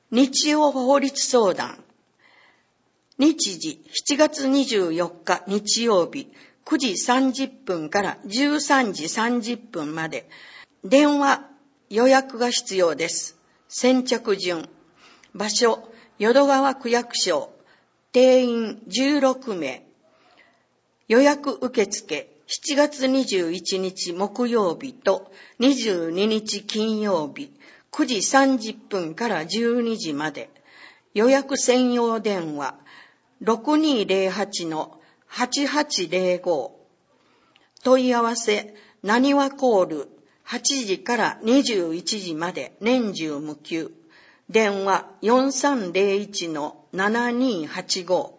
日曜法律相談。日時7月24日日曜日9時30分から13時30分まで。電話予約が必要です。先着順。場所、淀川区役所。定員16名。予約受付7月21日木曜日と22日金曜日9時30分から12時まで。予約専用電話 6208-8805。問い合わせ、なにわコール8時から21時まで年中無休。電話 4301-7285。